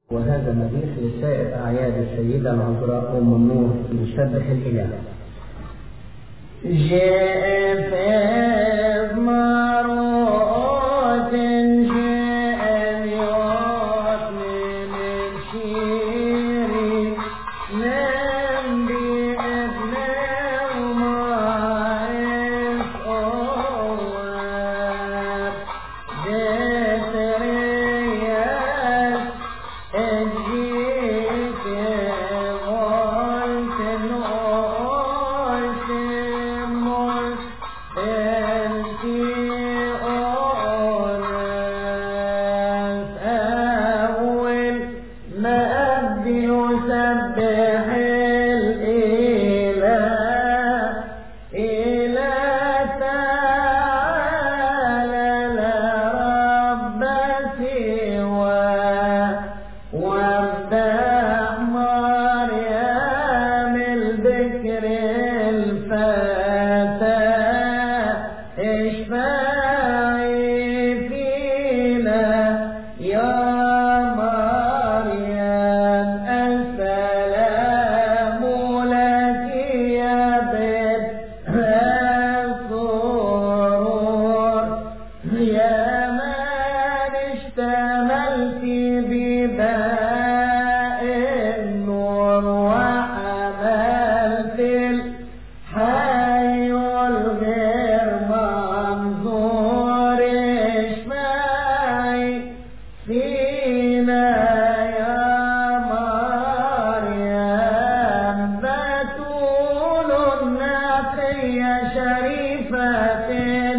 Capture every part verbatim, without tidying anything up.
وهذا مديح لسائر أعياد السيدة العذراء أم النور يسبح الإله. جاء في مرات جاء اليوم من شيري نام بأبناء معرف أواب ذات رياس أجيك غلت نقلت مر أنتي أولاد أول ما أبدي يسبح الإله إله تعالى لا رب سواه وابدأ مريم البكر الفتاة اشفعي فينا يا مريم السلام لك يا بنت السرور يا من اشتملت بباء النور وحملت الحي الغير منظور اشفعي فينا يا مريم بتول النقية شريفة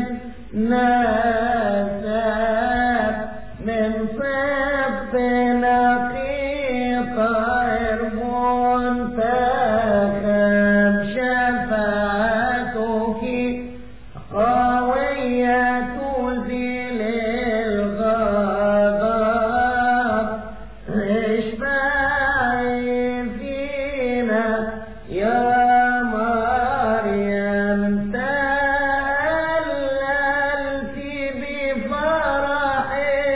ناسات من صف نقيق منتخب شفاعتك قوية تزيل الغضب اشفعي فينا يا مريم تهللت بفرح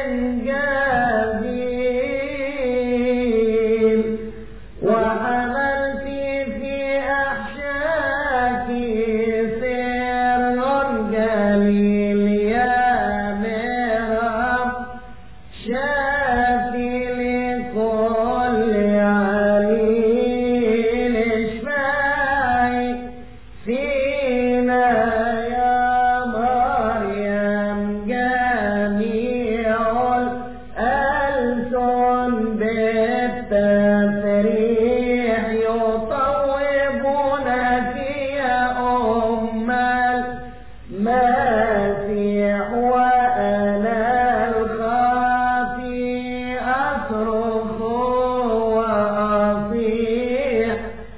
جزيل وحملت في أحشاك سر جليل يا مرام شافي لكل عليل اشفعي فينا يا مريم جميع الألسن بالتفريح يطوبونك يا أم المسيح وأنا الخافي أصرخ وأصيح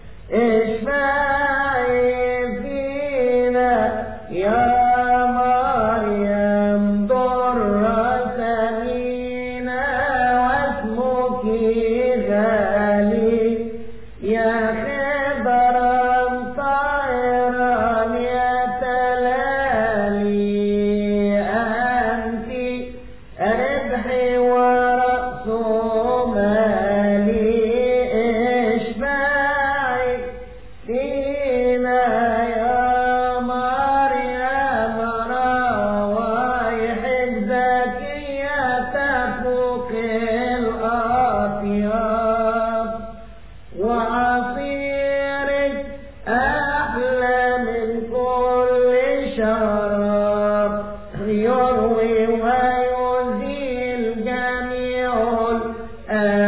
اشفعي فينا يا مريم ضر ثمينة واسمك غالي يا خبرا طائرا يتلالي أنت ربحي ورأس مالي اشفعي فينا يا مريم روايحك زكية تفوق الأطياب وعصيرك أحلى من كل شراب يروي ويزيل جميع الآثام